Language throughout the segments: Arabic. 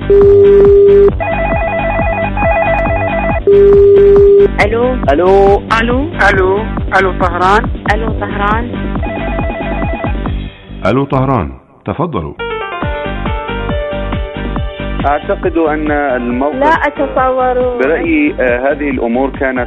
الو الو الو الو الو طهران. الو طهران. الو طهران، تفضلوا. اعتقد ان الموقف لا أتصور. برأيي هذه الامور كانت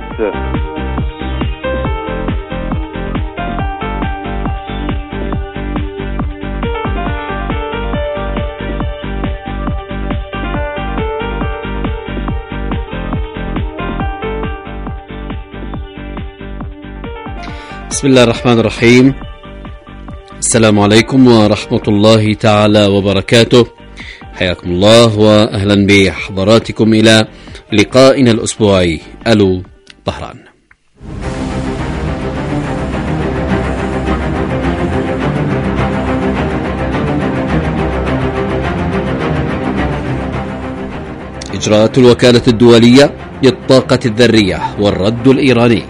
بسم الله الرحمن الرحيم. السلام عليكم ورحمة الله تعالى وبركاته. حياكم الله وأهلا بحضراتكم إلى لقائنا الأسبوعي ألو طهران. إجراءات الوكالة الدولية للطاقة الذرية والرد الإيراني.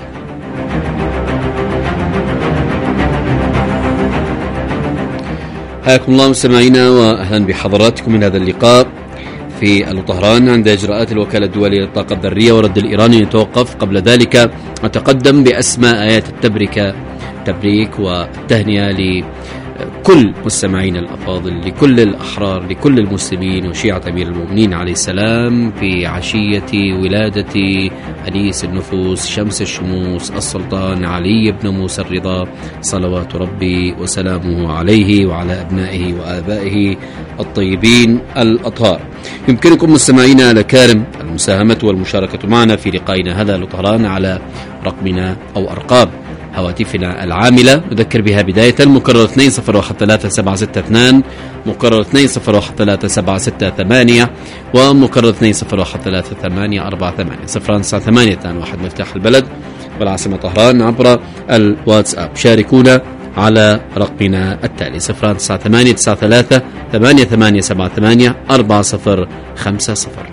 حياكم الله مستمعينا واهلا بحضراتكم من هذا اللقاء في ألو طهران. عند اجراءات الوكاله الدوليه للطاقه الذريه ورد الايراني يتوقف. قبل ذلك اتقدم باسماء ايات التبريك والتهنئه لكل مستمعينا الافاضل، لكل الاحرار، لكل المسلمين وشيعه امير المؤمنين عليه السلام في عشيه ولاده انيس النفوس شمس الشموس السلطان علي بن موسى الرضا، صلوات ربي وسلامه عليه وعلى ابنائه وابائه الطيبين الاطهار. يمكنكم مستمعينا الأكارم المساهمه والمشاركه معنا في لقائنا هذا ألو طهران على رقمنا او ارقام هواتفنا العاملة. نذكر بها بداية مكرر 20136762 مكرر 20136768 ومكرر 20133848 098 مفتاح البلد والعاصمة طهران عبر الواتساب. شاركونا على رقمنا التالي 0989388784050.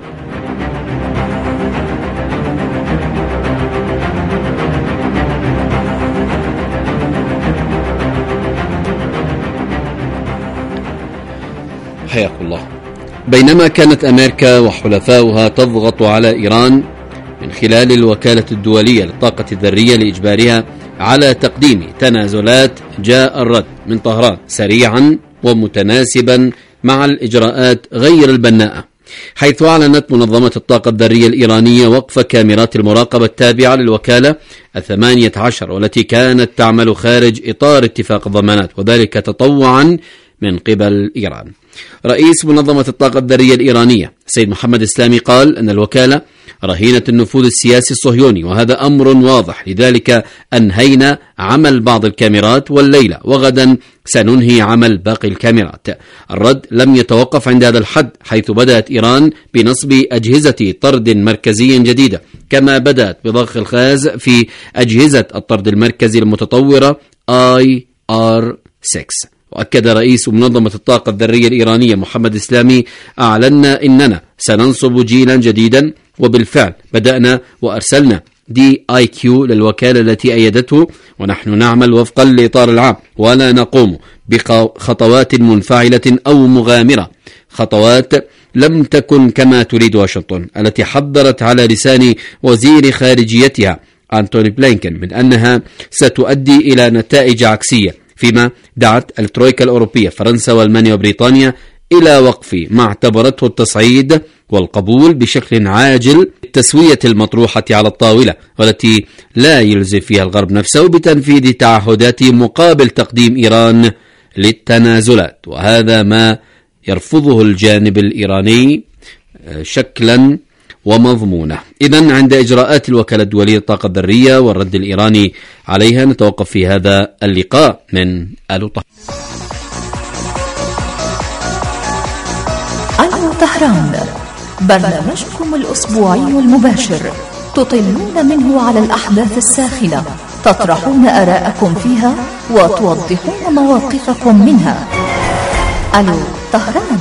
حياكم الله. بينما كانت أمريكا وحلفاؤها تضغط على إيران من خلال الوكالة الدولية للطاقة الذرية لإجبارها على تقديم تنازلات، جاء الرد من طهران سريعا ومتناسبا مع الإجراءات غير البناءة، حيث أعلنت منظمة الطاقة الذرية الإيرانية وقف كاميرات المراقبة التابعة للوكالة 18 والتي كانت تعمل خارج إطار اتفاق الضمانات، وذلك تطوعا من قبل إيران. رئيس منظمة الطاقة الذرية الإيرانية سيد محمد إسلامي قال أن الوكالة رهينة النفوذ السياسي الصهيوني، وهذا أمر واضح، لذلك أنهينا عمل بعض الكاميرات والليلة وغدا سننهي عمل باقي الكاميرات. الرد لم يتوقف عند هذا الحد، حيث بدأت إيران بنصب أجهزة طرد مركزي جديدة، كما بدأت بضخ الخاز في أجهزة الطرد المركزي المتطورة IR6. وأكد رئيس منظمة الطاقة الذرية الإيرانية محمد إسلامي: أعلنا إننا سننصب جيلا جديدا، وبالفعل بدأنا وأرسلنا DIQ للوكالة التي أيدته، ونحن نعمل وفقا لإطار العام ولا نقوم بخطوات منفعلة أو مغامرة، خطوات لم تكن كما تريد واشنطن التي حذرت على لسان وزير خارجيتها أنتوني بلينكن من أنها ستؤدي إلى نتائج عكسية، فيما دعت الترويكا الأوروبية فرنسا وألمانيا وبريطانيا إلى وقف ما اعتبرته التصعيد والقبول بشكل عاجل التسوية المطروحة على الطاولة، والتي لا يلزم فيها الغرب نفسه بتنفيذ تعهداته مقابل تقديم إيران للتنازلات، وهذا ما يرفضه الجانب الإيراني شكلا ومضمونة. إذن عند إجراءات الوكالة الدولية للطاقة الذرية والرد الإيراني عليها نتوقف في هذا اللقاء من ألو طهران، برنامجكم الأسبوعي المباشر تطلون منه على الأحداث الساخنة، تطرحون آراءكم فيها وتوضحون مواقفكم منها. ألو طهران.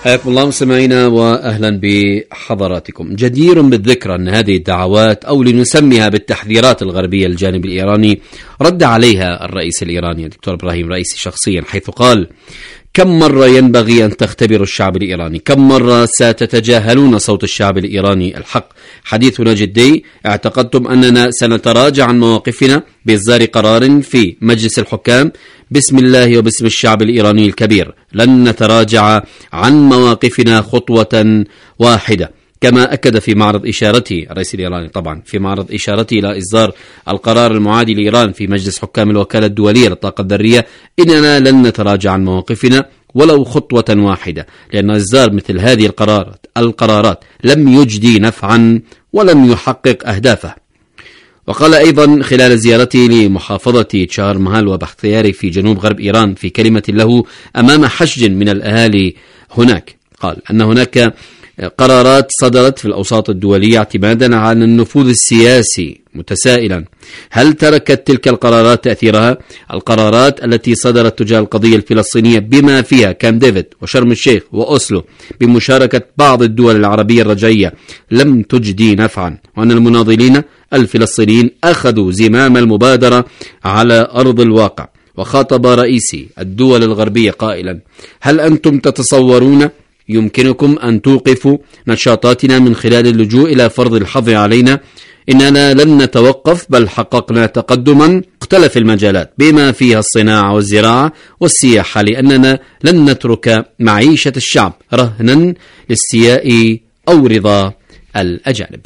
حياكم الله مستمعينا وأهلا بحضراتكم. جدير بالذكر أن هذه الدعوات أو لنسميها بالتحذيرات الغربية للجانب الإيراني رد عليها الرئيس الإيراني الدكتور إبراهيم رئيسي شخصيا، حيث قال: كم مرة ينبغي أن تختبروا الشعب الإيراني؟ كم مرة ستتجاهلون صوت الشعب الإيراني الحق؟ حديثنا جدي. اعتقدتم أننا سنتراجع عن مواقفنا بإصدار قرار في مجلس الحكام؟ بسم الله وباسم الشعب الإيراني الكبير لن نتراجع عن مواقفنا خطوة واحدة. كما أكد في معرض إشارته الرئيس الإيراني، طبعا في معرض إشارته إلى إصدار القرار المعادي لإيران في مجلس حكام الوكالة الدولية للطاقة الذرية: إننا لن نتراجع عن مواقفنا ولو خطوة واحدة، لأن إصدار مثل هذه القرارات لم يجدي نفعا ولم يحقق أهدافه. وقال أيضا خلال زيارته لمحافظة تشار مهال وبختياري في جنوب غرب إيران في كلمة له أمام حشد من الأهالي هناك، قال أن هناك قرارات صدرت في الأوساط الدولية اعتمادا على النفوذ السياسي، متسائلا: هل تركت تلك القرارات تأثيرها؟ القرارات التي صدرت تجاه القضية الفلسطينية بما فيها كامب ديفيد وشرم الشيخ وأوسلو بمشاركة بعض الدول العربية الرجعية لم تجدي نفعا، وأن المناضلين الفلسطينيين أخذوا زمام المبادرة على أرض الواقع. وخاطب رئيسي الدول الغربية قائلا: هل أنتم تتصورون يمكنكم أن توقفوا نشاطاتنا من خلال اللجوء إلى فرض الحظر علينا؟ إننا لن نتوقف، بل حققنا تقدما مختلف المجالات بما فيها الصناعة والزراعة والسياحة، لأننا لن نترك معيشة الشعب رهنا لاستياء أو رضا الأجانب.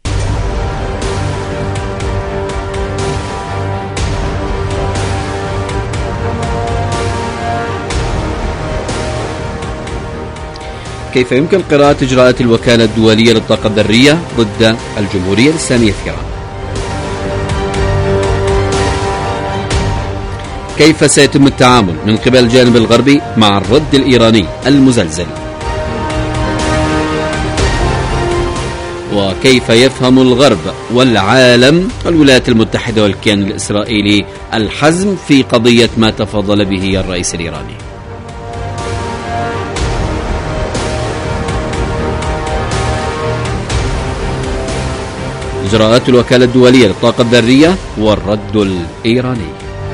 كيف يمكن قراءة إجراءات الوكالة الدولية للطاقة الذرية ضد الجمهورية الإسلامية في إيران؟ كيف سيتم التعامل من قبل الجانب الغربي مع الرد الإيراني المزلزل؟ وكيف يفهم الغرب والعالم الولايات المتحدة والكيان الإسرائيلي الحزم في قضية ما تفضل به الرئيس الإيراني؟ إجراءات الوكالة الدولية للطاقة الذرية والرد الإيراني.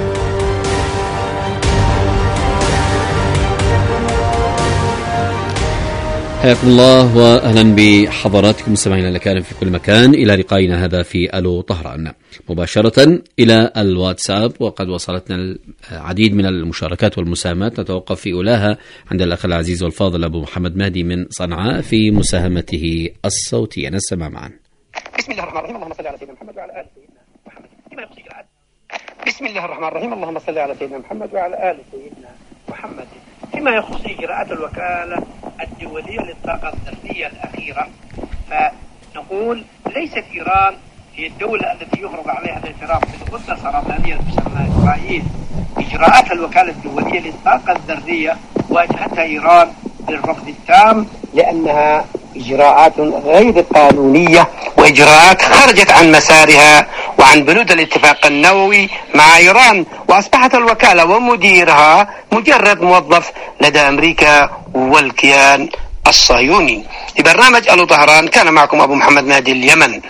حياكم الله وأهلا بحضراتكم مستمعينا الأكارم في كل مكان إلى لقائنا هذا في ألو طهران، مباشرة إلى الواتساب. وقد وصلتنا العديد من المشاركات والمساهمات، نتوقف في أولاها عند الأخ العزيز والفاضل أبو محمد مهدي من صنعاء في مساهمته الصوتية. نسمع معا. بسم الله الرحمن الرحيم، اللهم صل على سيدنا محمد وعلى آل سيدنا محمد. بسم الله الرحمن الرحيم، اللهم صل على سيدنا محمد وعلى آل سيدنا محمد. فيما يخص إجراءات الوكالة الدولية للطاقة الذرية الأخيرة، فنقول ليست إيران هي الدولة التي يفرض عليها الاعتراف بالغدة السرطانية تسمى إسرائيل. إجراءات الوكالة الدولية للطاقة الذرية واجهتها إيران بالرفض التام، لأنها إجراءات غير قانونية وإجراءات خرجت عن مسارها وعن بنود الاتفاق النووي مع إيران، وأصبحت الوكالة ومديرها مجرد موظف لدى أمريكا والكيان الصهيوني. لبرنامج ألو طهران كان معكم أبو محمد مهدي اليمن.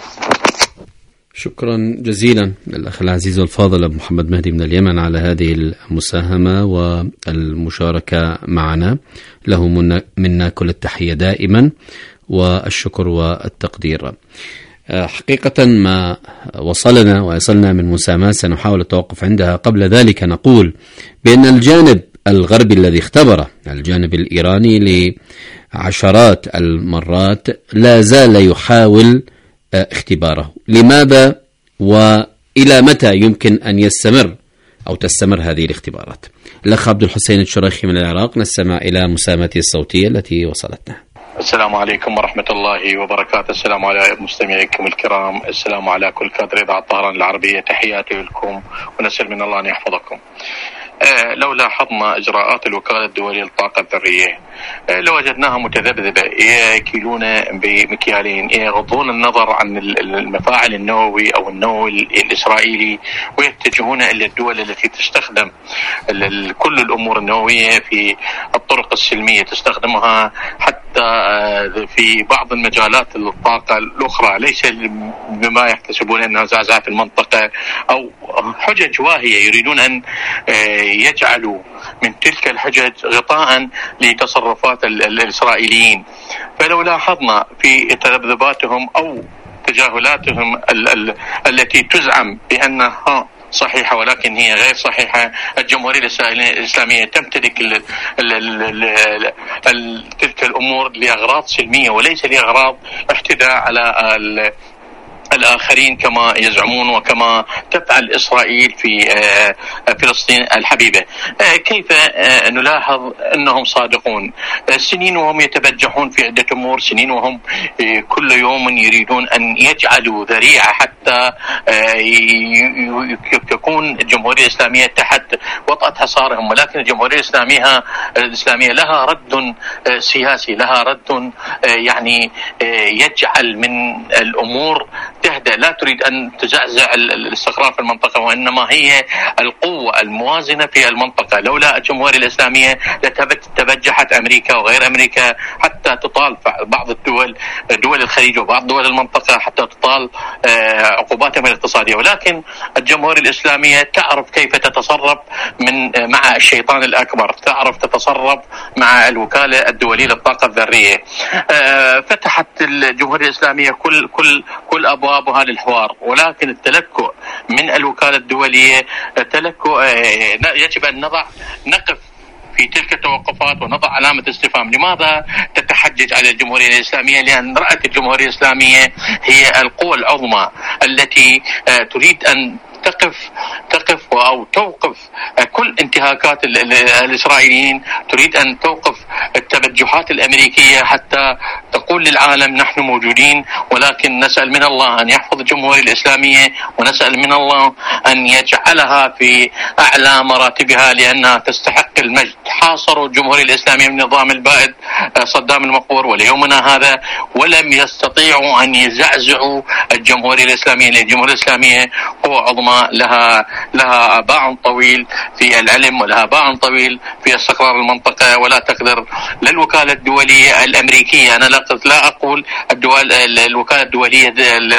شكرا جزيلا للأخ العزيز والفاضل أبو محمد مهدي من اليمن على هذه المساهمة والمشاركة معنا. له منا كل التحية دائما والشكر والتقدير. حقيقة ما وصلنا ويصلنا من مساهمات سنحاول التوقف عندها. قبل ذلك نقول بأن الجانب الغربي الذي اختبره الجانب الإيراني لعشرات المرات لا زال يحاول اختباره. لماذا وإلى متى يمكن أن يستمر أو تستمر هذه الاختبارات؟ الأخ عبد الحسين الشريخي من العراق، نستمع إلى مساهمته الصوتية التي وصلتنا. السلام عليكم ورحمة الله وبركاته. السلام على مستمعيكم الكرام، السلام على كل كادر إذاعة طهران العربية، تحياتي لكم ونسأل من الله أن يحفظكم. لو لاحظنا إجراءات الوكالة الدولية للطاقة الذرية لوجدناها متذبذبة، يكيلون بمكيالين، يغضون النظر عن المفاعل النووي أو النووي الإسرائيلي ويتجهون إلى الدول التي تستخدم كل الأمور النووية في الطرق السلمية، تستخدمها حتى في بعض المجالات الطاقة الأخرى، ليس بما يحتسبون أنها زعزعة المنطقة أو حجج واهية يريدون أن يجعلوا من تلك الحجج غطاء لتصرفات الإسرائيليين. فلو لاحظنا في تذبذباتهم أو تجاهلاتهم التي تزعم بأنها صحيحة ولكن هي غير صحيحة، الجمهورية الإسلامية تمتلك تلك الأمور لأغراض سلمية وليس لأغراض احتداء على الآخرين كما يزعمون وكما تفعل إسرائيل في فلسطين الحبيبة. كيف نلاحظ أنهم صادقون؟ سنين وهم يتبجحون في عدة أمور، سنين وهم كل يوم يريدون أن يجعلوا ذريعة حتى تكون الجمهورية الإسلامية تحت وطأة حصارهم، ولكن الجمهورية الإسلامية لها رد سياسي، لها رد يعني يجعل من الأمور تهدأ، لا تريد أن تزعزع الاستقرار في المنطقة، وإنما هي القوة الموازنة في المنطقة. لولا الجمهورية الإسلامية لتبجحت أمريكا وغير أمريكا حتى تطال بعض دول الخليج وبعض دول المنطقة حتى تطال عقوباتهم الاقتصادية، ولكن الجمهورية الإسلامية تعرف كيف تتصرف مع الشيطان الأكبر، تعرف تتصرف مع الوكالة الدولية للطاقة الذرية. فتحت الجمهورية الإسلامية كل أبوابها للحوار، ولكن التلكؤ من الوكالة الدولية تلكؤ يجب أن نقف في تلك التوقفات ونضع علامة استفهام. لماذا تتحجج على الجمهورية الإسلامية؟ لأن رأت الجمهورية الإسلامية هي القوى العظمى التي تريد أن تقف أو توقف كل انتهاكات الإسرائيليين، تريد أن توقف التبجحات الأمريكية حتى تقول للعالم نحن موجودين. ولكن نسأل من الله أن يحفظ الجمهورية الإسلامية، ونسأل من الله أن يجعلها في أعلى مراتبها لأنها تستحق المجد. حاصروا الجمهورية الإسلامية من النظام البائد صدام المقبور وليومنا هذا ولم يستطيعوا أن يزعزعوا الجمهورية الإسلامية، لأن الجمهورية الإسلامية قوة عظمى لها باع طويل في العلم ولها باع طويل في استقرار المنطقة، ولا تقدر للوكالة الدولية الأمريكية، أنا لا أقول الوكالة الدولية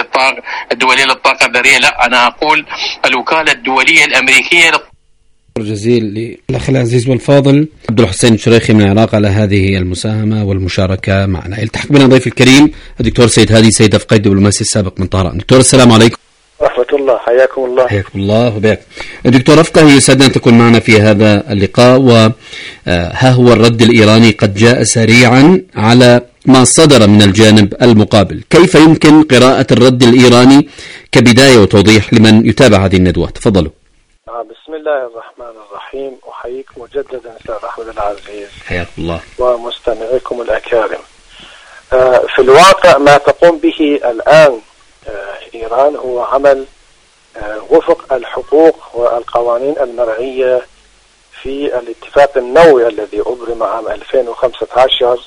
للطاقة الذرية، لا، أنا أقول الوكالة الدولية الأمريكية. جزيل للأخ العزيز والفاضل عبد الحسين الشريخي من العراق على هذه المساهمة والمشاركة معنا. يلتحق بنا ضيف الكريم الدكتور سيد هادي سيد أفقي الدبلوماسي السابق من طهران. دكتور السلام عليكم. رحمة الله، حياكم الله. حياكم الله وبياك. دكتور أفقه، يسعدنا أن تكون معنا في هذا اللقاء، وها هو الرد الإيراني قد جاء سريعا على ما صدر من الجانب المقابل. كيف يمكن قراءة الرد الإيراني كبداية وتوضيح لمن يتابع هذه الندوة؟ تفضلوا. بسم الله الرحمن الرحيم، أحييكم مجددا أستاذ أحمد العزيز. حياكم الله. ومستمعيكم الأكارم. في الواقع ما تقوم به الآن إيران هو عمل وفق الحقوق والقوانين المرعية في الاتفاق النووي الذي أبرم عام 2015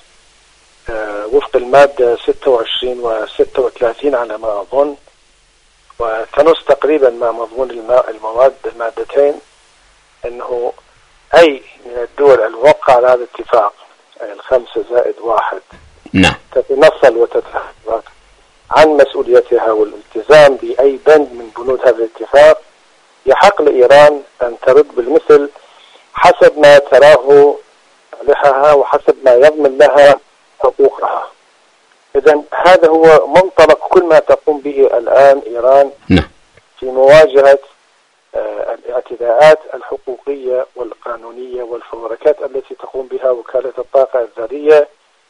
وفق المادة 26 و 36 على ما أظن، وتنص تقريبا مع مضمون المادتين أنه أي من الدول الموقعة على هذا الاتفاق، أي 5+1، نعم، تتنصل وتتحرك عن مسؤوليتها والالتزام بأي بند من بنود هذا الاتفاق، يحق لإيران أن ترد بالمثل حسب ما تراه صالحها وحسب ما يضمن لها حقوقها. إذن هذا هو منطلق كل ما تقوم به الآن إيران في مواجهة الاعتداءات الحقوقية والقانونية والفوركات التي تقوم بها وكالة الطاقة الذرية.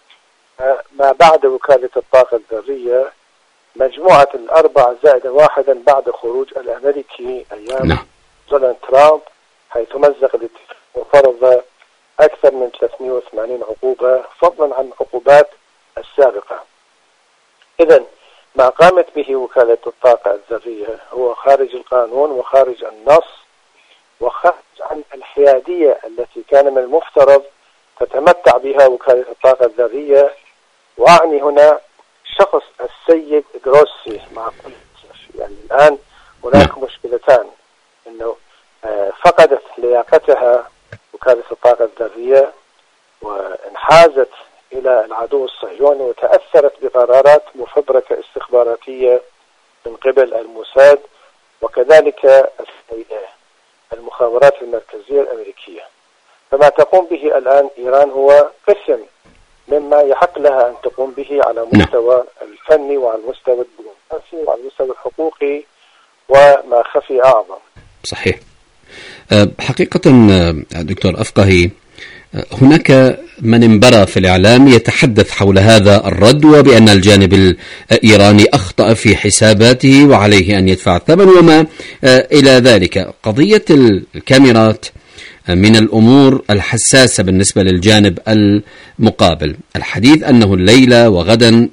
ما بعد وكالة الطاقة الذرية مجموعة 4+1 بعد خروج الأمريكي أيام دونالد ترامب، حيث مزق الاتفاق وفرض أكثر من 380 عقوبة فضلا عن العقوبات السابقة. إذن ما قامت به وكالة الطاقة الذرية هو خارج القانون وخارج النص، وخرج عن الحيادية التي كان من المفترض تتمتع بها وكالة الطاقة الذرية. وأعني هنا شخص السيد جروسي. مع كل يعني الآن هناك مشكلتان، أنه فقدت لياقتها وكالة الطاقة الذرية وانحازت إلى العدو الصهيوني وتأثرت بقرارات مفبركة استخباراتية من قبل الموساد وكذلك المخابرات المركزية الأمريكية. فما تقوم به الآن إيران هو قسم مما يحق لها أن تقوم به على مستوى الفني وعلى المستوى الدبلوماسي وعلى المستوى الحقوقي وما خفي أعظم. صحيح. حقيقة دكتور أفقهي، هناك من انبرى في الإعلام يتحدث حول هذا الرد وبأن الجانب الإيراني أخطأ في حساباته وعليه أن يدفع الثمن وما إلى ذلك. قضية الكاميرات من الأمور الحساسة بالنسبة للجانب المقابل. الحديث أنه الليلة وغدا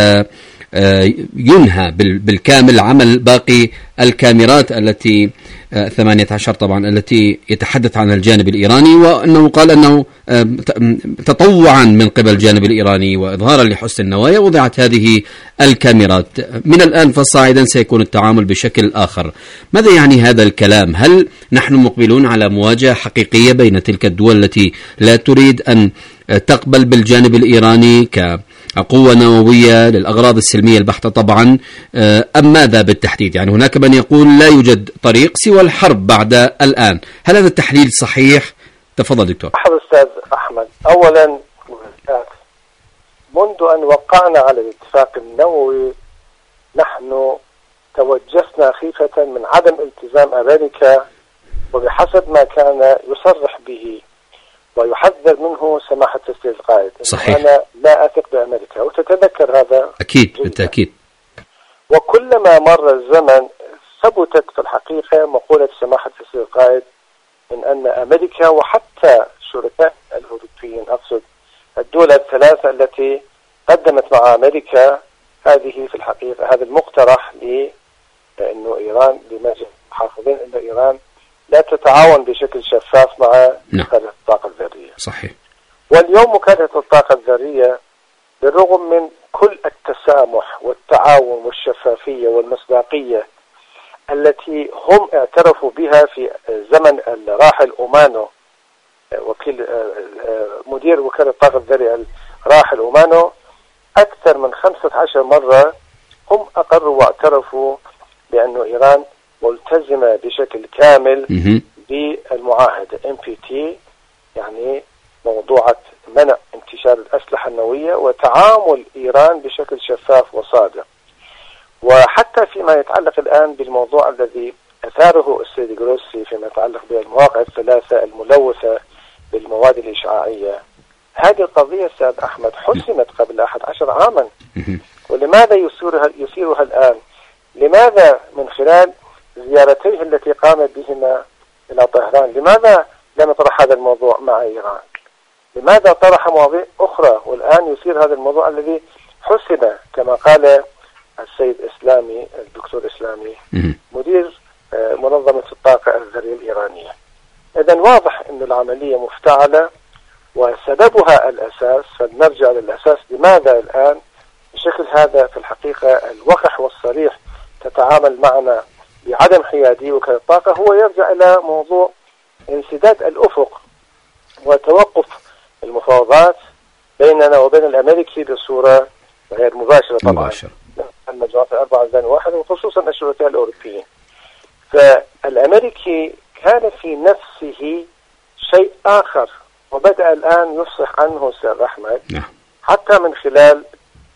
سينهى بالكامل عمل باقي الكاميرات التي 18 طبعا التي يتحدث عنها الجانب الإيراني، وأنه قال أنه تطوعا من قبل الجانب الإيراني وإظهارا لحسن النوايا وضعت هذه الكاميرات. من الآن فصاعدا سيكون التعامل بشكل آخر. ماذا يعني هذا الكلام؟ هل نحن مقبلون على مواجهة حقيقية بين تلك الدول التي لا تريد أن تقبل بالجانب الإيراني كقوة نووية للأغراض السلمية البحتة طبعا، أم ماذا بالتحديد؟ يعني هناك من يقول لا يوجد طريق سوى الحرب بعد الآن. هل هذا التحليل صحيح؟ تفضل دكتور. أستاذ أحمد، أولا منذ أن وقعنا على الاتفاق النووي نحن توجسنا خيفة من عدم التزام أمريكا وبحسب ما كان يصرح به ويحذر منه سماحة السيد القائد. صحيح. أنا لا أثق بأمريكا وتتذكر هذا أكيد بالتأكيد. وكلما مر الزمن ثبتت في الحقيقة مقولة سماحة السيد القائد من أن أمريكا وحتى شركاء الأوروبيين، أقصد الدول الثلاثة التي قدمت مع أمريكا هذه في الحقيقة هذا المقترح لأنه إيران لماذا حافظين أن إيران لا تتعاون بشكل شفاف مع وكالة الطاقة الذرية. صحيح. واليوم وكالة الطاقة الذرية بالرغم من كل التسامح والتعاون والشفافية والمصداقية التي هم اعترفوا بها في زمن الراحل أومانو، وكيل مدير وكالة الطاقة الذرية الراحل أومانو، أكثر من 15 مرة هم أقروا واعترفوا بأن إيران ملتزمة بشكل كامل بالمعاهدة NPT، يعني موضوعة منع انتشار الأسلحة النووية وتعامل إيران بشكل شفاف وصادق. وحتى فيما يتعلق الآن بالموضوع الذي أثاره السيد جروسي فيما يتعلق بالمواقع الثلاثة الملوثة بالمواد الإشعاعية، هذه القضية أستاذ أحمد حسمت قبل 11 عاما، ولماذا يثيرها الآن؟ لماذا من خلال زيارتيه التي قام بهما إلى طهران لماذا لم يطرح هذا الموضوع مع إيران؟ لماذا طرح مواضيع أخرى والآن يثير هذا الموضوع الذي حسم كما قال السيد إسلامي الدكتور إسلامي مدير منظمة الطاقة الذرية الإيرانية؟ إذن واضح أن العملية مفتعلة وسببها الأساس، فنرجع للأساس. لماذا الآن بشكل هذا في الحقيقة الوقح والصريح تتعامل معنا بعدم حيادية وكالة الطاقة؟ هو يرجع إلى موضوع انسداد الأفق وتوقف المفاوضات بيننا وبين الأمريكي بصورة غير مباشرة طبعا المجموعات الأربعة زائد واحد وخصوصا الشركاء الأوروبيين. فالأمريكي كان في نفسه شيء آخر وبدأ الآن يفصح عنه سيد أحمد حتى من خلال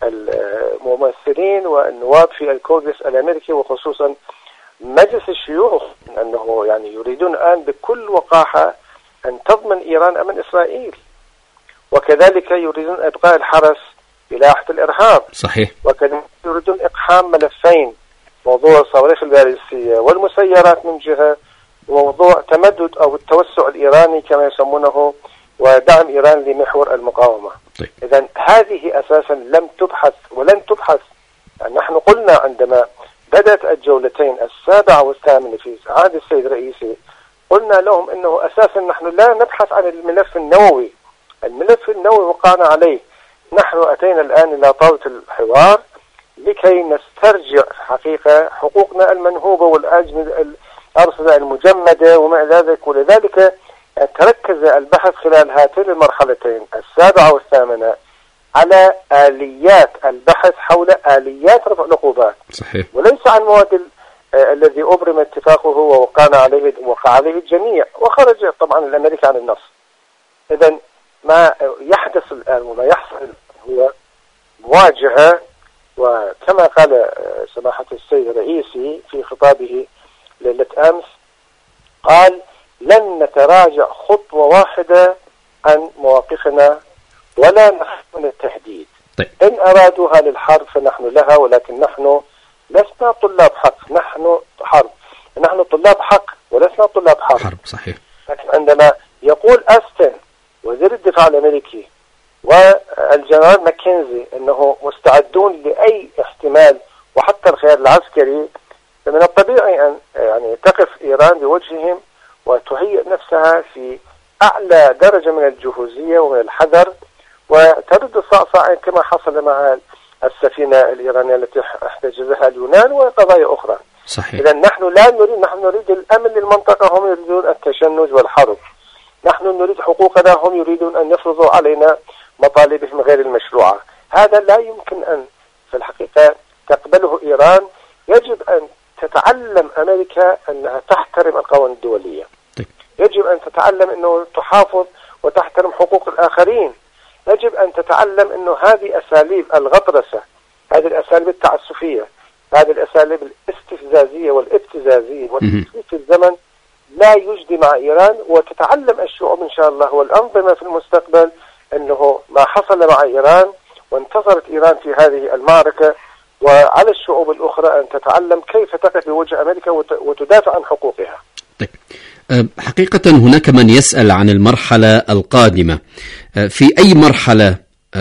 الممثلين والنواب في الكونغرس الأمريكي وخصوصا مجلس الشيوخ، أنه يعني يريدون الآن بكل وقاحة أن تضمن إيران أمن إسرائيل، وكذلك يريدون إبقاء الحرس بلاحة الإرهاب. صحيح. وكذلك يريدون إقحام ملفين، موضوع الصواريخ الباليستية والمسيرات من جهة، وموضوع تمدد أو التوسع الإيراني كما يسمونه ودعم إيران لمحور المقاومة. طيب. إذن هذه أساسا لم تبحث ولن تبحث. يعني نحن قلنا عندما بدأت الجولتين السابعة والثامنة في عهد السيد الرئيسي قلنا لهم أنه أساسا نحن لا نبحث عن الملف النووي. الملف النووي وقعنا عليه. نحن أتينا الآن إلى طاولة الحوار لكي نسترجع حقيقة حقوقنا المنهوبة والأرصدة المجمدة وما ذلك. ولذلك تركز البحث خلال هاتين المرحلتين 7 و8 على آليات البحث حول آليات رفع العقوبات، صحيح. وليس عن مواد الذي أبرم اتفاقه ووقع عليه الجميع وخرج طبعا الأمريكي عن النص. إذا ما يحدث الآن وما يحصل هو مواجهة، وكما قال سماحة السيد الرئيسي في خطابه ليلة أمس قال لن نتراجع خطوة واحدة عن مواقفنا ولا نخاف من التهديد. طيب. إن أرادوها للحرب فنحن لها، ولكن نحن لسنا طلاب حق، نحن طلاب حق ولسنا طلاب حرب. صحيح. لكن عندما يقول أستن وزير الدفاع الأمريكي والجنرال ماكنزي أنه مستعدون لأي احتمال وحتى الخيار العسكري، فمن الطبيعي أن يعني تقف إيران بوجههم وتهيئ نفسها في أعلى درجة من الجهوزية ومن الحذر وترد الصعصعين كما حصل مع السفينة الإيرانية التي احتجزها اليونان وقضايا أخرى. صحيح. إذا نحن نريد الأمن للمنطقة، هم يريدون التشنج والحرب. نحن نريد حقوقنا، هم يريدون أن يفرضوا علينا مطالبهم غير المشروعة. هذا لا يمكن أن في الحقيقة تقبله إيران. يجب أن تتعلم أمريكا أنها تحترم القوانين الدولية. يجب أن تتعلم أنه تحافظ وتحترم حقوق الآخرين. يجب أن تتعلم أنه هذه أساليب الغطرسة، هذه الأساليب التعسفية، هذه الأساليب الاستفزازية والابتزازية والتسويف في الزمن لا يجدي مع إيران. وتتعلم الشعوب إن شاء الله والأنظمة في المستقبل أنه ما حصل مع إيران وانتصرت إيران في هذه المعركة، وعلى الشعوب الأخرى أن تتعلم كيف تقف بوجه أمريكا وتدافع عن حقوقها. طيب. حقيقة هناك من يسأل عن المرحلة القادمة. في أي مرحلة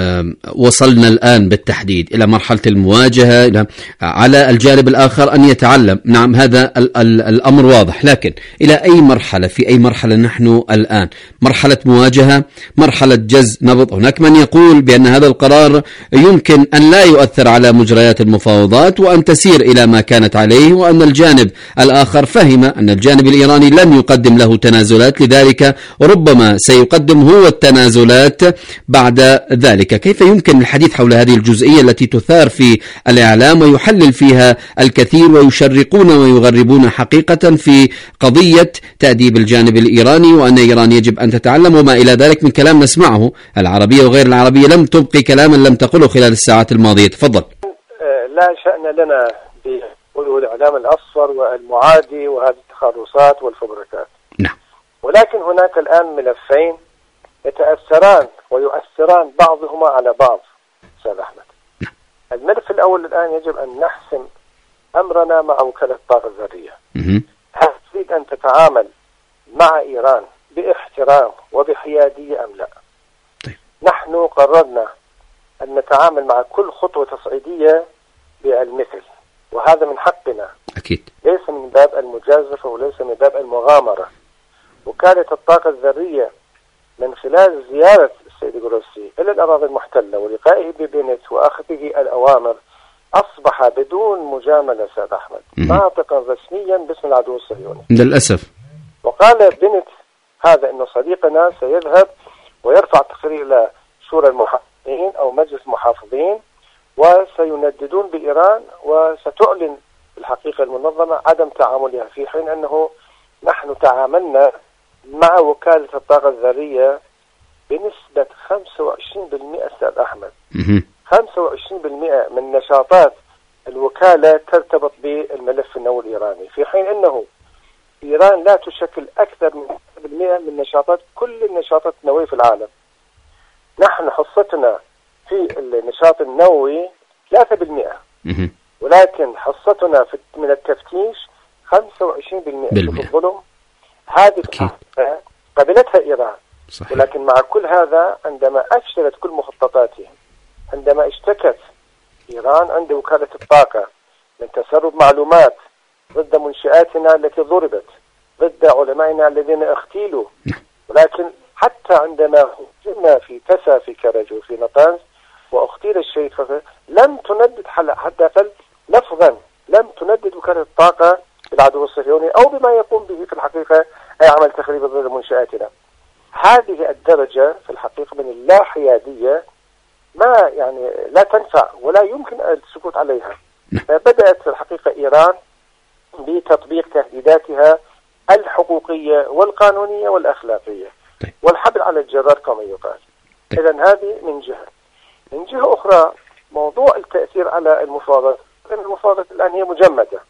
وصلنا الآن بالتحديد؟ إلى مرحلة المواجهة، على الجانب الآخر أن يتعلم. نعم، هذا الأمر واضح، لكن إلى أي مرحلة؟ في أي مرحلة نحن الآن؟ مرحلة مواجهة، مرحلة جز نبض؟ هناك من يقول بأن هذا القرار يمكن أن لا يؤثر على مجريات المفاوضات وأن تسير إلى ما كانت عليه، وأن الجانب الآخر فهم أن الجانب الإيراني لن يقدم له تنازلات، لذلك ربما سيقدم هو التنازلات بعد ذلك. كيف يمكن الحديث حول هذه الجزئية التي تثار في الإعلام ويحلل فيها الكثير ويشرقون ويغربون حقيقة في قضية تأديب الجانب الإيراني، وأن إيران يجب أن تتعلم وما إلى ذلك من كلام نسمعه؟ العربية وغير العربية لم تبقي كلاما لم تقله خلال الساعات الماضية. تفضل. لا شأن لنا بالإعلام الأصفر والمعادي وهذه التخرصات والفبركات. نعم. ولكن هناك الآن ملفين يتأثران ويؤثران بعضهما على بعض. أستاذ أحمد، الملف الأول الآن يجب أن نحسم أمرنا مع وكالة الطاقة الذرية. هل تريد أن تتعامل مع إيران باحترام وبحيادية أم لا؟ طيب. نحن قررنا أن نتعامل مع كل خطوة تصعيدية بالمثل، وهذا من حقنا. أكيد. ليس من باب المجازفة وليس من باب المغامرة. وكالة الطاقة الذرية من خلال زيارة السيد جروسي إلى الأراضي المحتلة ولقائه ببنت وأخذه الأوامر أصبح بدون مجاملة سيد أحمد ناطقا رسميا باسم العدو الصهيوني للأسف. وقال بنت هذا أنه صديقنا سيذهب ويرفع تقرير إلى شورى المحافظين أو مجلس المحافظين وسينددون بإيران وستعلن الحقيقة المنظمة عدم تعاملها، في حين أنه نحن تعاملنا مع وكالة الطاقة الذرية بنسبة 25% أستاذ أحمد. 25% من نشاطات الوكالة ترتبط بالملف النووي الإيراني، في حين أنه إيران لا تشكل أكثر من 1% من نشاطات كل النشاطات النووية في العالم. نحن حصتنا في النشاط النووي 3%، ولكن حصتنا من التفتيش 25% في الظلم. هذه قبلتها إيران. صحيح. ولكن مع كل هذا عندما أفشلت كل مخططاتهم، عندما اشتكت إيران عند وكالة الطاقة من تسرب معلومات ضد منشآتنا التي ضربت ضد علمائنا الذين اغتيلوا. ولكن حتى عندما هزمنا في تسا في كرج وفي نطنز واغتيل الشيخ لم تندد حتى أقل لفظا لم تندد وكالة الطاقة بالعدو الصهيوني أو بما يقوم به في الحقيقة أي عمل تخريب ضد منشآتنا. هذه الدرجة في الحقيقة من اللاحيادية ما يعني لا تنفع ولا يمكن السكوت عليها. بدأت في الحقيقة إيران بتطبيق تهديداتها الحقوقية والقانونية والأخلاقية والحبل على الجرار كما يقال. إذن هذه من جهة. من جهة أخرى موضوع التأثير على المفاوضات، لأن المفاوضات الآن هي مجمدة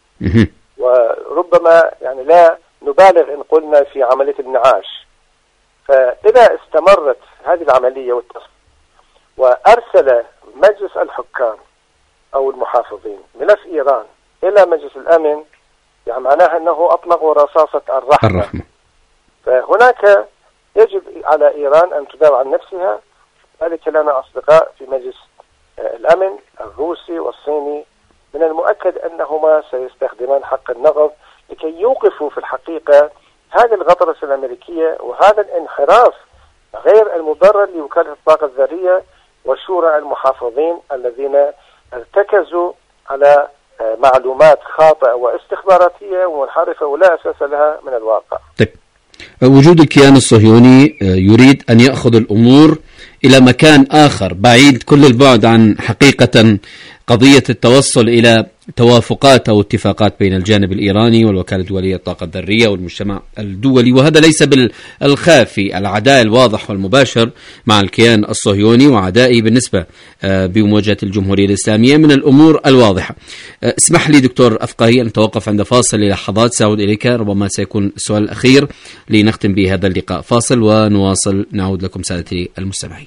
وربما يعني لا نبالغ إن قلنا في عملية النعاش. فإذا استمرت هذه العملية والتصفيق وأرسل مجلس الحكام أو المحافظين ملف إيران إلى مجلس الأمن، يعني معناها أنه أطلق رصاصة الرحمة. فهناك يجب على إيران أن تدافع عن نفسها. ذلك لنا أصدقاء في مجلس الأمن الروسي والصيني، من المؤكد أنهما سيستخدمان حق النغض لكي يوقفوا في الحقيقة هذه الغطرسة الأمريكية وهذا الانحراف غير المبرر لوكالة الطاقة الذرية وشورى المحافظين الذين ارتكزوا على معلومات خاطئة واستخباراتية ومنحرفة ولا أساس لها من الواقع. طيب، وجود الكيان الصهيوني يريد أن يأخذ الأمور إلى مكان آخر بعيد كل البعد عن حقيقة قضية التوصل إلى توافقات أو اتفاقات بين الجانب الإيراني والوكالة الدولية للطاقة الذرية والمجتمع الدولي، وهذا ليس بالخافي. العداء الواضح والمباشر مع الكيان الصهيوني وعدائي بالنسبة بمواجهة الجمهورية الإسلامية من الأمور الواضحة. اسمح لي دكتور أفقهي أن نتوقف عند فاصل للحظات، سأعود إليك، ربما سيكون السؤال الأخير لنختم به هذا اللقاء. فاصل ونواصل، نعود لكم سادتي المستمعين.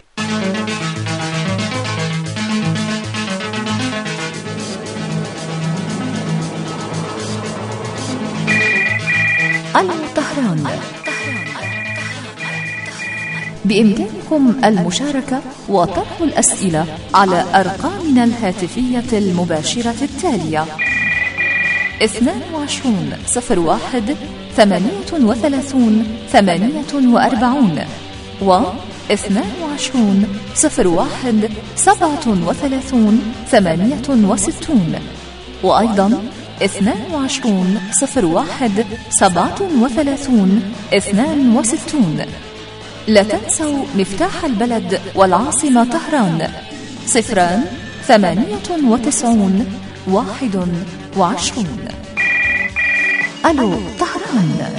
طهران. بإمكانكم المشاركة وطرح الأسئلة على أرقامنا الهاتفية المباشرة التالية: 22 01 38 48 و 22 01 37 68 وأيضا 22 01 37 62. لا تنسوا مفتاح البلد والعاصمة طهران 098 21. ألو طهران.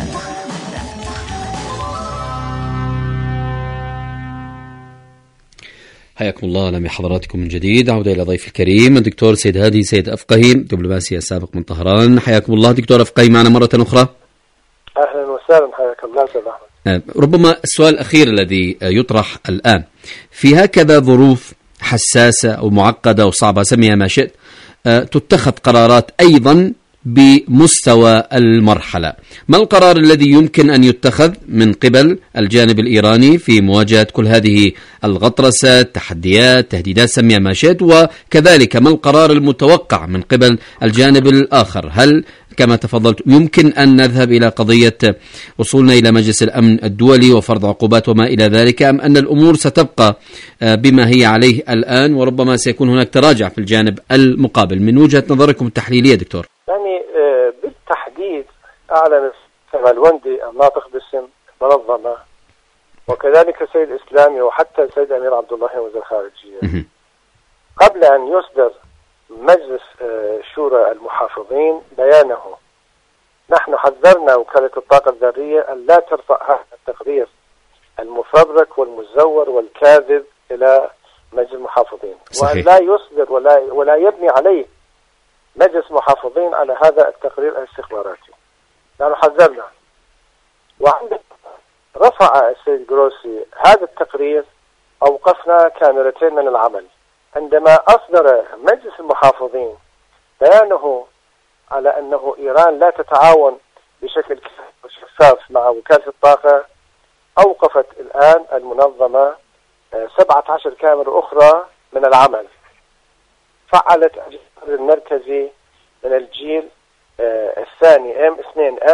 حياكم الله لمي حضراتكم من جديد. عودة إلى ضيف الكريم الدكتور سيد هادي سيد أفقهي، دبلوماسي السابق من طهران. حياكم الله دكتور أفقهي معنا مرة أخرى. أهلا وسهلا، حياك الله سيد أحمد. ربما السؤال الأخير الذي يطرح الآن، في هكذا ظروف حساسة أو معقدة وصعبة سميها ما شئت، تتخذ قرارات أيضا بمستوى المرحلة. ما القرار الذي يمكن أن يتخذ من قبل الجانب الإيراني في مواجهة كل هذه الغطرسة، التحديات، تهديدات، سميها ما شئت، وكذلك ما القرار المتوقع من قبل الجانب الآخر؟ هل كما تفضلت يمكن أن نذهب إلى قضية وصولنا إلى مجلس الأمن الدولي وفرض عقوبات وما إلى ذلك، أم أن الأمور ستبقى بما هي عليه الآن وربما سيكون هناك تراجع في الجانب المقابل من وجهة نظركم التحليلية دكتور؟ يعني بالتحديد أعلن الوندي الناطق باسم منظمة وكذلك السيد الإسلامي وحتى السيد أمير عبد الله وزير الخارجية قبل أن يصدر مجلس شورى المحافظين بيانه: نحن حذرنا وكالة الطاقة الذرية أن لا ترفع هذا التقرير المفبرك والمزور والكاذب إلى مجلس المحافظين، وأن لا يصدر ولا يبني عليه مجلس محافظين على هذا التقرير الاستخباراتي. نحن حذرنا، وعندما رفع السيد جروسي هذا التقرير أوقفنا كاميرتين من العمل. عندما أصدر مجلس المحافظين بيانه على أنه إيران لا تتعاون بشكل شفاف مع وكالة الطاقة، أوقفت الآن المنظمة 17 كاميرا أخرى من العمل. فعلت الجهاز المركزي من الجيل الثاني M2M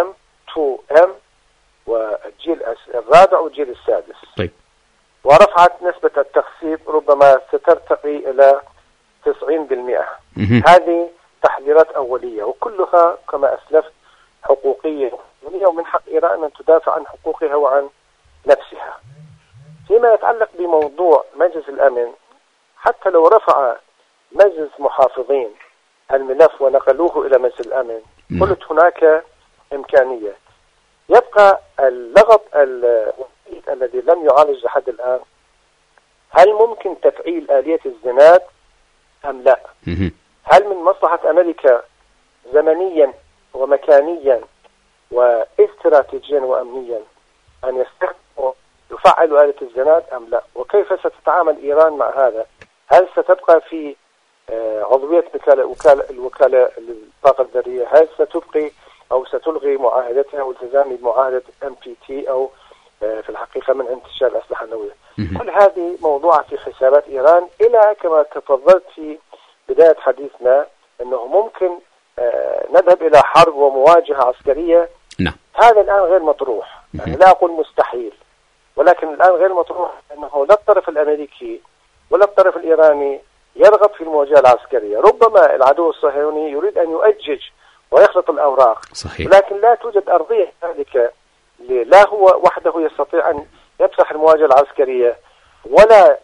2M والجيل الرابع والجيل السادس. طيب. ورفعت نسبة التخصيب ربما سترتقي إلى 90%. هذه تحذيرات أولية وكلها كما أسلفت حقوقية، ومن حق إيران أن تدافع عن حقوقها وعن نفسها. فيما يتعلق بموضوع مجلس الأمن، حتى لو رفع مجلس محافظين الملف ونقلوه إلى مجلس الأمن، قلت هناك إمكانية. يبقى اللغط الوحيد الذي لم يعالج لحد الآن، هل ممكن تفعيل آلية الزناد أم لا؟ هل من مصلحة أمريكا زمنيا ومكانيا واستراتيجيا وأمنيا أن يفعلوا آلية الزناد أم لا؟ وكيف ستتعامل إيران مع هذا؟ هل ستبقى في عضوية الوكالة للطاقة الذرية؟ هل ستبقي أو ستلغي معاهدتها والتزام بمعاهدة NPT أو في الحقيقة من انتشار الأسلحة النووية؟ كل هذه موضوع في حسابات إيران، إلى كما تفضلت في بداية حديثنا أنه ممكن نذهب إلى حرب ومواجهة عسكرية. نعم. هذا الآن غير مطروح، يعني لا أقول مستحيل، ولكن الآن غير مطروح أنه لا الطرف الأمريكي ولا الطرف الإيراني يرغب في المواجهة العسكرية. ربما العدو الصهيوني يريد أن يؤجج ويخلط الأوراق. صحيح. ولكن لا توجد أرضية ذلك، لا هو وحده يستطيع أن يفتح المواجهة العسكرية، ولا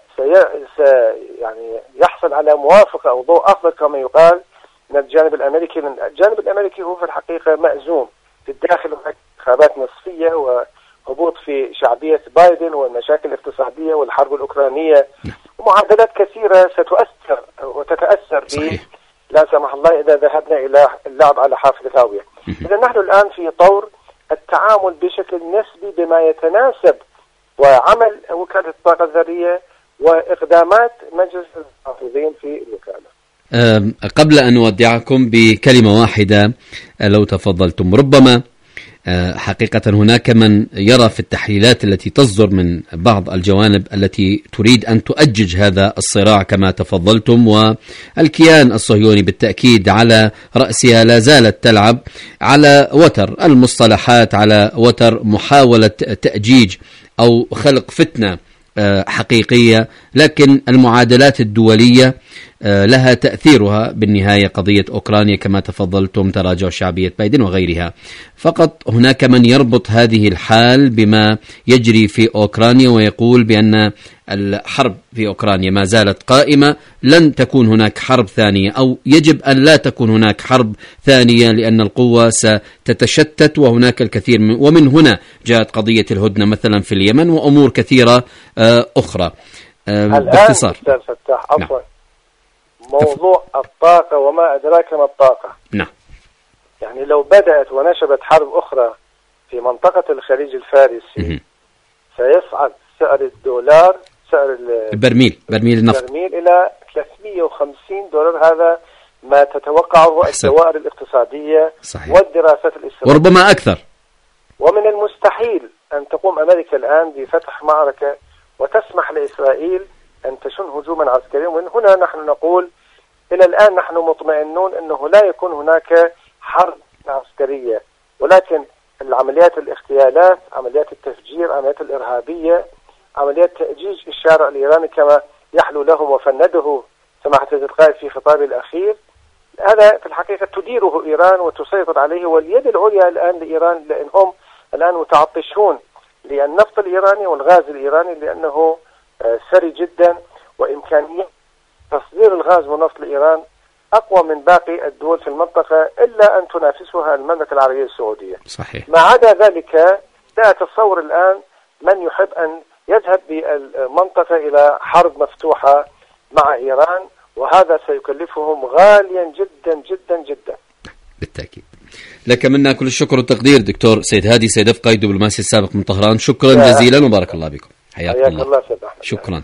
يعني يحصل على موافقة أو ضوء أخضر كما يقال من الجانب الأمريكي. من الجانب الأمريكي هو في الحقيقة مأزوم في الداخل، انتخابات نصفية وهبوط في شعبية بايدن والمشاكل الاقتصادية والحرب الأوكرانية ومعادلات كثيرة ستؤثر وتتأثر به لا سمح الله إذا ذهبنا إلى اللعب على حافة الهاوية. إذا نحن الآن في طور التعامل بشكل نسبي بما يتناسب وعمل وكالة الطاقة الذرية وإقدامات مجلس المحافظين في الوكالة. قبل أن أودعكم بكلمة واحدة لو تفضلتم، ربما حقيقة هناك من يرى في التحليلات التي تصدر من بعض الجوانب التي تريد أن تؤجج هذا الصراع كما تفضلتم، والكيان الصهيوني بالتأكيد على رأسها لا زالت تلعب على وتر المصطلحات، على وتر محاولة تأجيج أو خلق فتنة حقيقية، لكن المعادلات الدولية لها تأثيرها بالنهاية. قضية أوكرانيا كما تفضلتم، تراجع شعبية بايدن وغيرها. فقط هناك من يربط هذه الحال بما يجري في أوكرانيا ويقول بأن الحرب في أوكرانيا ما زالت قائمة، لن تكون هناك حرب ثانية، أو يجب أن لا تكون هناك حرب ثانية لأن القوة ستتشتت، وهناك الكثير ومن هنا جاءت قضية الهدنة مثلا في اليمن وأمور كثيرة أخرى. باختصار أستاذ فتاح، عفوا، موضوع الطاقة وما أدراك ما الطاقة. نعم. يعني لو بدأت ونشبت حرب أخرى في منطقة الخليج الفارسي سيصعد سعر الدولار، سعر برميل النفط إلى $350. هذا ما تتوقعه الدوائر الاقتصادية. صحيح. والدراسات الإسرائيلية، وربما أكثر. ومن المستحيل أن تقوم أمريكا الآن بفتح معركة وتسمح لإسرائيل أن تشن هجوما عسكريا. ومن هنا نحن نقول إلى الآن نحن مطمئنون أنه لا يكون هناك حرب عسكرية، ولكن العمليات الاغتيالات، عمليات التفجير، عمليات الإرهابية، عمليات تأجيج الشارع الإيراني كما يحلو لهم وفنده سماحة القائد في خطابه الأخير، هذا في الحقيقة تديره إيران وتسيطر عليه. واليد العليا الآن لإيران، لأنهم الآن متعطشون للنفط الإيراني والغاز الإيراني، لأنه ثري جدا، وإمكانية تصدير الغاز والنفط لإيران أقوى من باقي الدول في المنطقة، إلا أن تنافسها المملكة العربية السعودية. صحيح. ما عدا ذلك لا أتصور الآن من يحب أن يذهب بالمنطقة إلى حرب مفتوحة مع إيران، وهذا سيكلفهم غاليا جدا جدا جدا. بالتأكيد. لك منا كل الشكر والتقدير دكتور سيد هادي سيدف، قائد دبلوماسي السابق من طهران. شكرا جزيلا وبارك الله بكم. حياكم الله. شكرا.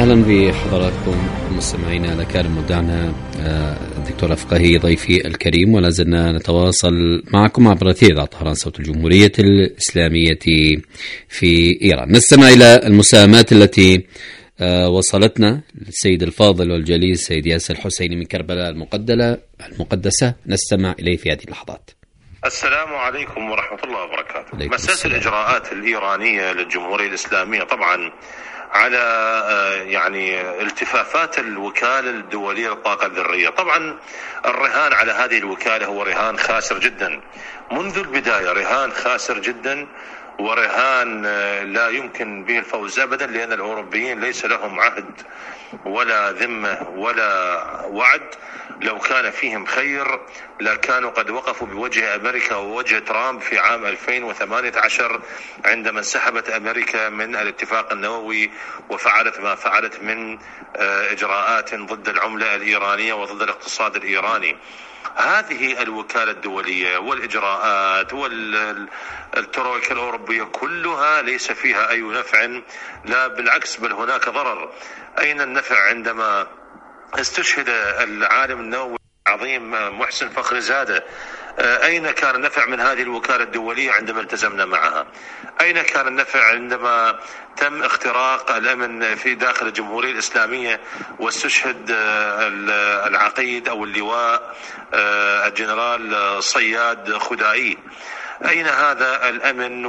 أهلا بحضراتكم مستمعينا الأكارم. مدعنا الدكتور أفقهي ضيفي الكريم، ولا زلنا نتواصل معكم عبر إذاعة طهران صوت الجمهورية الإسلامية في إيران. نستمع إلى المساهمات التي وصلتنا للسيد الفاضل والجليل السيد ياسر الحسيني من كربلاء المقدسة. نستمع إليه في هذه اللحظات. السلام عليكم ورحمة الله وبركاته. مساس الإجراءات الإيرانية للجمهورية الإسلامية طبعا على يعني التفافات الوكالة الدولية للطاقة الذرية. طبعا الرهان على هذه الوكالة هو رهان خاسر جدا منذ البداية، رهان خاسر جدا ورهان لا يمكن به الفوز أبدا، لأن الأوروبيين ليس لهم عهد ولا ذمة ولا وعد. لو كان فيهم خير لكانوا قد وقفوا بوجه أمريكا ووجه ترامب في عام 2018 عندما انسحبت أمريكا من الاتفاق النووي وفعلت ما فعلت من إجراءات ضد العملة الإيرانية وضد الاقتصاد الإيراني. هذه الوكالة الدولية والإجراءات والترويكا الأوروبية كلها ليس فيها أي نفع، لا بالعكس بل هناك ضرر. أين النفع عندما استشهد العالم النووي العظيم محسن فخرزادة؟ أين كان النفع من هذه الوكالة الدولية عندما التزمنا معها؟ أين كان النفع عندما تم اختراق الأمن في داخل الجمهورية الإسلامية واستشهد العقيد أو اللواء الجنرال صياد خدائي؟ أين هذا الأمن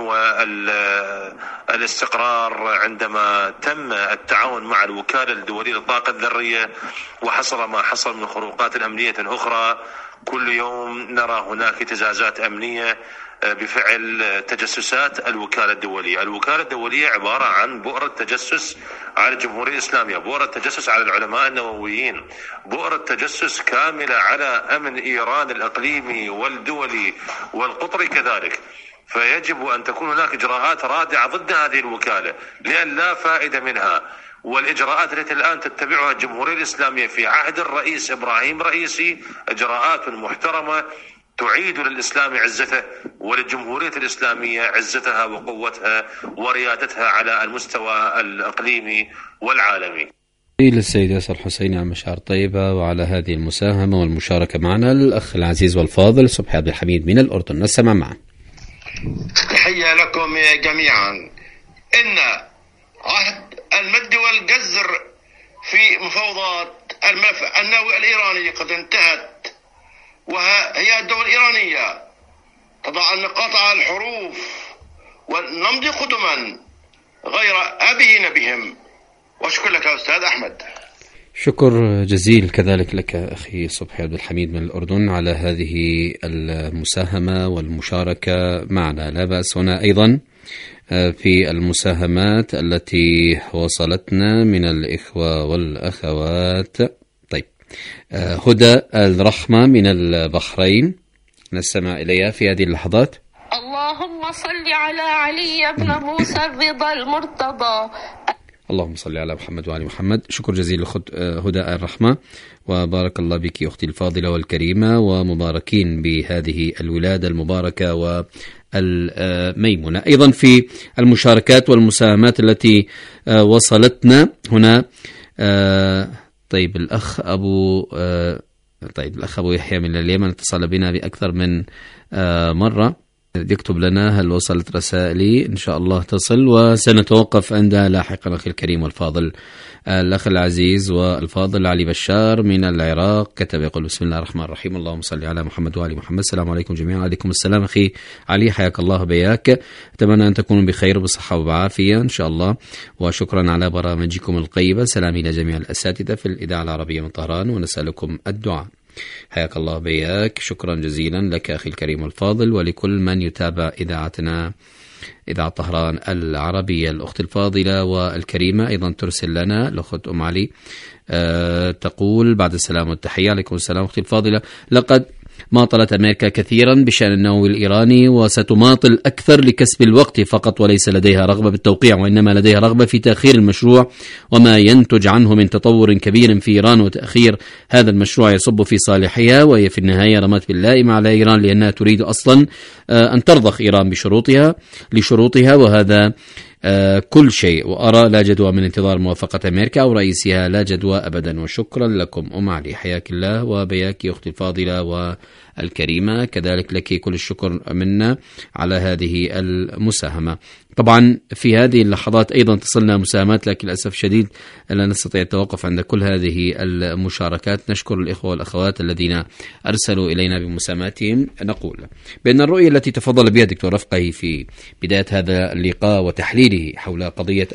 والاستقرار عندما تم التعاون مع الوكالة الدولية للطاقة الذرية وحصل ما حصل من خروقات أمنية أخرى؟ كل يوم نرى هناك اهتزازات أمنية بفعل تجسسات الوكالة الدولية. الوكالة الدولية عبارة عن بؤرة تجسس على الجمهورية الإسلامية، بؤرة تجسس على العلماء النوويين، بؤرة تجسس كاملة على أمن إيران الإقليمي والدولي والقطري كذلك. فيجب أن تكون هناك إجراءات رادعة ضد هذه الوكالة لأن لا فائدة منها. والإجراءات التي الآن تتبعها الجمهورية الإسلامية في عهد الرئيس إبراهيم رئيسي إجراءات محترمة تعيد للإسلام عزته وللجمهورية الإسلامية عزتها وقوتها وريادتها على المستوى الإقليمي والعالمي. للسيد ياسر الحسيني على مشاعر طيبة وعلى هذه المساهمة والمشاركة معنا. الأخ العزيز والفاضل صبحي عبد الحميد من الأردن، نستمع معا. تحية لكم جميعا. إن عهد المد والجزر في مفاوضات الملف النووي الإيراني قد انتهت، وهي الدول الإيرانية تضع النقاط على الحروف ونمضي قدما غير أبين بهم. وشكرا لك يا أستاذ أحمد. شكر جزيل كذلك لك أخي صبحي عبد الحميد من الأردن على هذه المساهمة والمشاركة معنا. لا بأس هنا أيضا في المساهمات التي وصلتنا من الإخوة والأخوات. طيب، هدى الرحمة من البحرين، نستمع إليها في هذه اللحظات. اللهم صل على علي بن موسى الرضا المرتضى. اللهم صل على محمد وعلى محمد. شكر جزيل هدى الرحمة، وبارك الله بك أختي الفاضلة والكريمة، ومباركين بهذه الولادة المباركة والميمونة. أيضا في المشاركات والمساهمات التي وصلتنا هنا، طيب الأخ أبو يحيى من اليمن اتصل بنا بأكثر من مرة، يكتب لنا هل وصلت رسائلي. إن شاء الله تصل وسنتوقف عندها لاحقا. أخي الكريم والفاضل الأخ العزيز والفاضل علي بشار من العراق كتب يقول بسم الله الرحمن الرحيم، اللهم صل على محمد وعلى محمد. السلام عليكم جميعا. عليكم السلام أخي علي، حياك الله بياك. أتمنى أن تكونوا بخير وبصحة وبعافية إن شاء الله، وشكرا على برامجكم القيمة. سلام إلى جميع الأساتذة في الإذاعة العربية من طهران، ونسألكم الدعاء. حياك الله بياك. شكرا جزيلا لك أخي الكريم والفاضل، ولكل من يتابع إذاعتنا إذاعة طهران العربية. الأخت الفاضلة والكريمة أيضا ترسل لنا الأخت أم علي تقول بعد السلام والتحية. عليكم السلام أختي الفاضلة. لقد ماطلت أمريكا كثيرا بشأن النووي الإيراني، وستماطل أكثر لكسب الوقت فقط، وليس لديها رغبة بالتوقيع، وإنما لديها رغبة في تأخير المشروع وما ينتج عنه من تطور كبير في إيران. وتأخير هذا المشروع يصب في صالحها، وهي في النهاية رمت باللائم على إيران، لأنها تريد أصلا أن ترضخ إيران لشروطها، وهذا كل شيء، وأرى لا جدوى من انتظار موافقة أمريكا أو رئيسها، لا جدوى أبدا. وشكرا لكم أم علي، حياك الله وبياك أختي الفاضلة والكريمة، كذلك لك كل الشكر منا على هذه المساهمة. طبعا في هذه اللحظات أيضا تصلنا مساهمات، لكن للأسف شديد لا نستطيع التوقف عند كل هذه المشاركات. نشكر الإخوة والأخوات الذين أرسلوا إلينا بمساهماتهم. نقول بأن الرؤية التي تفضل بها دكتور رفقه في بداية هذا اللقاء وتحليله حول قضية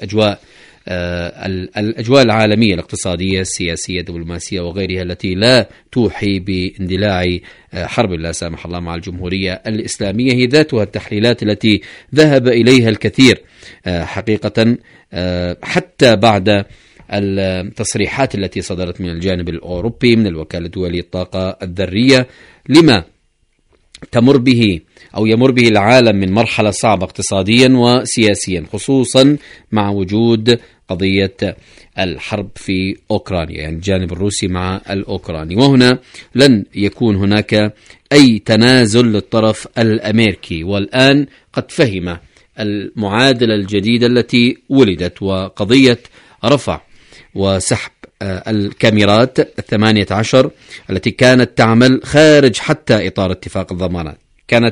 الأجواء العالمية الاقتصادية السياسية الدبلوماسية وغيرها التي لا توحي باندلاع حرب لا سامح الله مع الجمهورية الإسلامية، هي ذاتها التحليلات التي ذهب إليها الكثير حقيقة، حتى بعد التصريحات التي صدرت من الجانب الأوروبي من الوكالة الدولية للطاقة الذرية لما تمر به أو يمر به العالم من مرحلة صعبة اقتصاديا وسياسيا، خصوصا مع وجود قضية الحرب في أوكرانيا، يعني الجانب الروسي مع الأوكراني. وهنا لن يكون هناك أي تنازل للطرف الأمريكي، والآن قد فهم المعادلة الجديدة التي ولدت، وقضية رفع وسحب الكاميرات 18 التي كانت تعمل خارج حتى إطار اتفاق الضمانات، كانت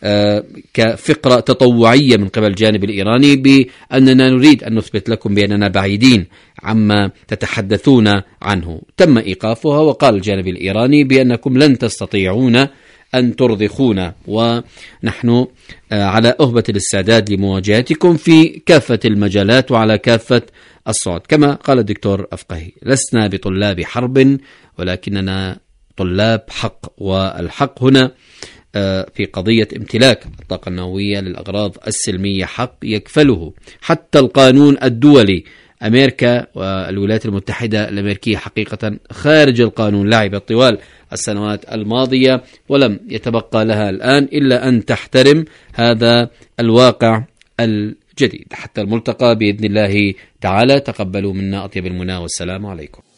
كفقرة تطوعية من قبل الجانب الإيراني بأننا نريد أن نثبت لكم بأننا بعيدين عما تتحدثون عنه. تم إيقافها، وقال الجانب الإيراني بأنكم لن تستطيعون أن ترضخونا، ونحن على أهبة الاستعداد لمواجهتكم في كافة المجالات وعلى كافة الصعد. كما قال الدكتور أفقهي: لسنا بطلاب حرب ولكننا طلاب حق، والحق هنا في قضية امتلاك الطاقة النووية للأغراض السلمية حق يكفله حتى القانون الدولي. أمريكا والولايات المتحدة الأمريكية حقيقة خارج القانون، لعبت طوال السنوات الماضية ولم يتبقى لها الآن إلا أن تحترم هذا الواقع الجديد. حتى الملتقى بإذن الله تعالى، تقبلوا منا أطيب المنى والسلام عليكم.